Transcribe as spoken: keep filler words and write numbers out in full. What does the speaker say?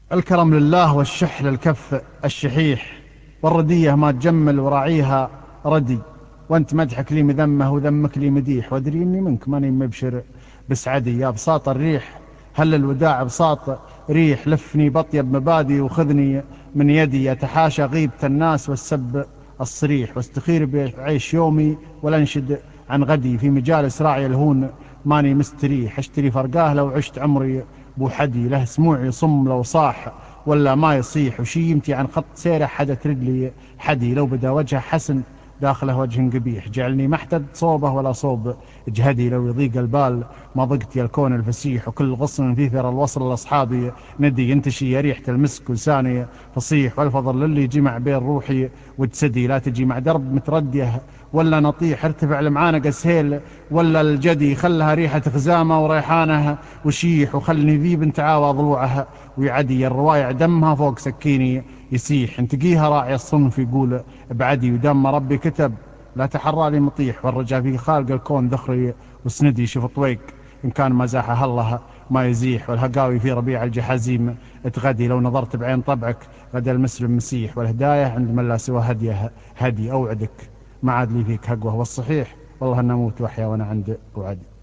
الكرم لله والشح للكف الشحيح، والردية ما تجمل وراعيها ردي. وانت مدحك لي مذمه وذمك لي مديح، وادري اني منك ماني مبشر بسعدي. يا بساط الريح هل الوداع بساط ريح، لفني بطيب مبادي وخذني من يدي. يتحاشى غيبة الناس والسب الصريح، واستخير بعيش يومي ولنشد عن غدي. في مجالس راعي الهون ماني مستريح، اشتري فرقاه لو عشت عمري بو حدي. له سموعي صم لو صاح ولا ما يصيح، وشيمتي عن خط سيره حدا ترد لي حدي. لو بدا وجهه حسن داخله وجه قبيح، جعلني محتد صوبه ولا صوب جهدي. لو يضيق البال ما ضقت يا الكون الفسيح، وكل غصن في ثرى الوصل لاصحابي ندي. ينتشي يا ريحه المسك ولساني فصيح، والفضل للي جمع بين روحي وجسدي. لا تجي مع درب مترديه ولا نطيح، ارتفع المعانقة سهيل ولا الجدي. خلها ريحة خزامة وريحانها وشيح، وخلني ذيب تعاوى ضلوعها ويعدي. الروايع دمها فوق سكيني يسيح، انتقيها راعي الصنف يقول بعدي. ودم ربي كتب لا تحرى لي مطيح، والرجا في خالق الكون ذخري وسندي. شوف طويق إن كان مزاحها الله ما يزيح، والهقاوي في ربيع الجحازيم تغدي. لو نظرت بعين طبعك غدا المسلم مسيح، والهداية عند من لا سوى هديه هدي. أوعدك ما عاد لي فيك هقوة، والصحيح والله أن أموت وأحيا وأنا عند وعدي.